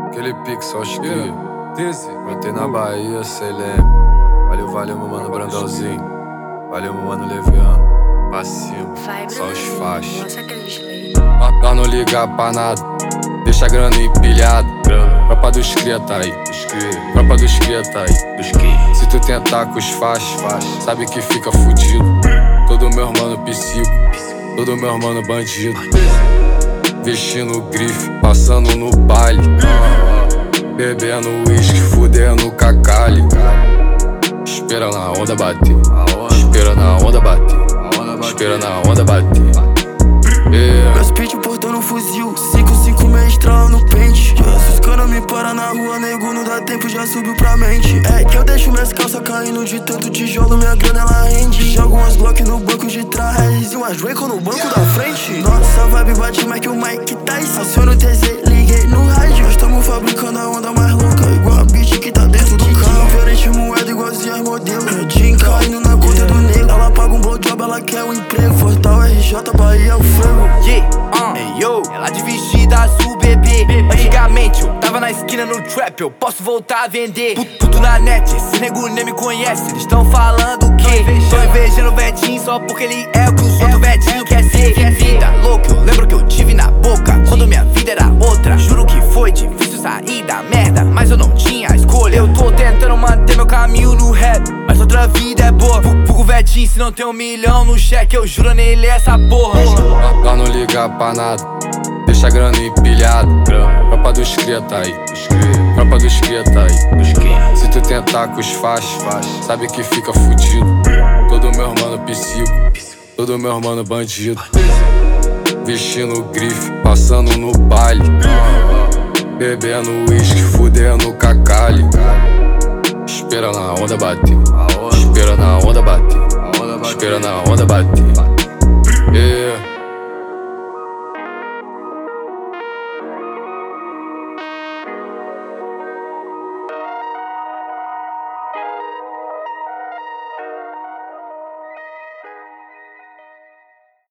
Aquele pique só os cria. Desse. Brotei na Bahia, cê lembra. Valeu, valeu, meu mano Brandãozinho. Valeu, meu mano Leviano. Pra cima, só os faixas. Nossa, aquele bicho aí. Nós não liga pra nada, deixa a grana empilhada. Tropa dos cria tá aí, tropa dos cria tá aí. Se tu tentar com os faixas, sabe que fica fudido. Todo meu mano psico, todo meu mano bandido. Vestindo grife, passando no baile. Bebendo uísque, fudendo cacalho. Espera na onda bater, espera na onda bater, espera na onda bater. Meus pitch portando um fuzil, 5-5 mestral no pente. Esses caras me param na rua, nego, não dá tempo, já subiu pra mente. É que eu deixo minhas calças caindo de tanto tijolo, minha grana ela rende. Jogo umas Glock no banco de trás e umas Draco no banco da frente. Nossa vibe bate mais que o Mike Tyson. Aciona o TZ, liguei no rádio. Nós tamo fabricando a onda mais louca, igual a bitch que tá dentro do carro. Diferente moeda, igualzinho as modelos. Jean caindo na conta do negro. Ela paga um blowjob, ela quer um emprego. Fortal RJ, Bahia, o fogo. Hey yo, ela de vestida azul, bebê. Antigamente eu tava na esquina no trap, eu posso voltar a vender. Tudo na net, esse nego nem me conhece. Eles tão falando o quê? Tô invejando o Vetinho só porque ele é o que os outros Vetinho quer ser. Vida louca, eu lembro que eu tive na boca quando minha vida era outra. Juro que foi difícil sair da merda, mas eu não tinha escolha. Eu tô tentando manter meu caminho no rap, mas outra vida é boa. Fugo Vetinho, se não tem 1 milhão no cheque, eu juro nele essa porra. Nós não liga pra nada, deixa a grana empilhada. Tropa dos cria tá aí, tropa dos cria tá aí. Se tu tentar com os faixas, sabe que fica fudido. Todo meu mano psico, todo meu mano bandido. Vestindo grife, passando no baile. Bebendo uísque, fudendo cacalho. Espera na onda bater, espera na onda bater, espera na onda bater.